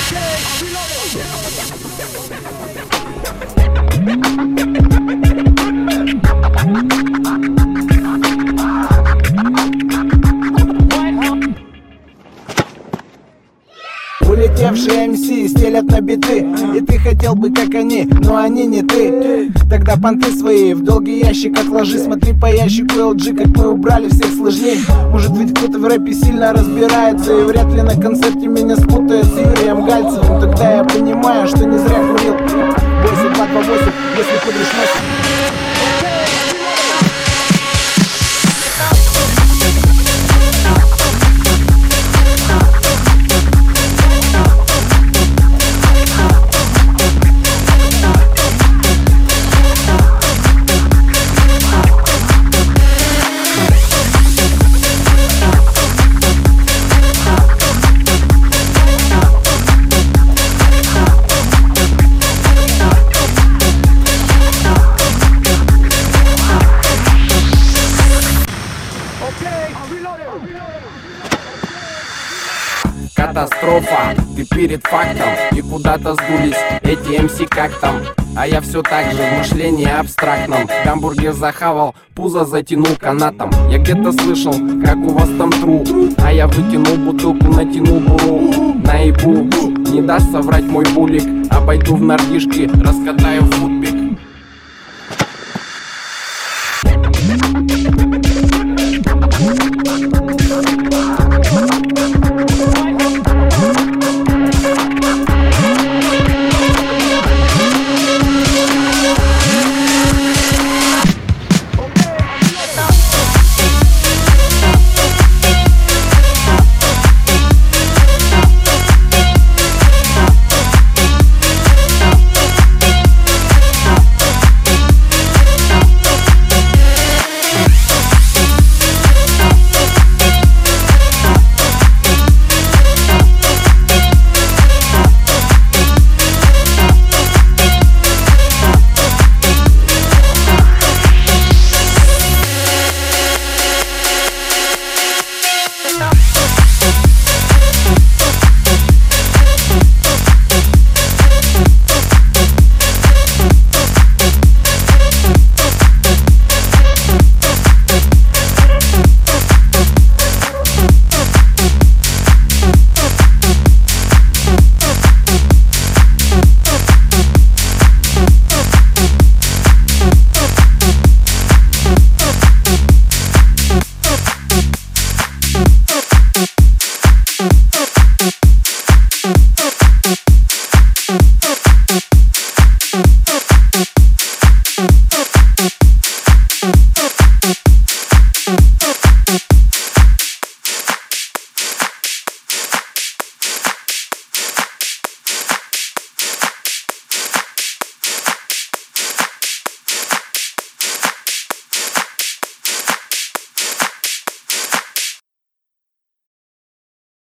Улетевшие МС стелят на биты, и ты хотел бы как они, но они не ты. Тогда понты свои в долгий ящик отложи. Смотри по ящику LG, как мы убрали всех сложней. Может ведь кто-то в рэпе сильно разбирается, и вряд ли на концерте меня спутает с Юрием Гальцевым. Тогда я понимаю, что не зря курил. 8228, если куришь носик. Катастрофа, ты перед фактом, и куда-то сдулись эти МС как там. А я все так же в мышлении абстрактном. Гамбургер захавал, пузо затянул канатом. Я где-то слышал, как у вас там тру, а я вытянул бутылку, натянул буру. Наебу, не даст соврать мой булик. Обойду в нордишки, раскатаю фут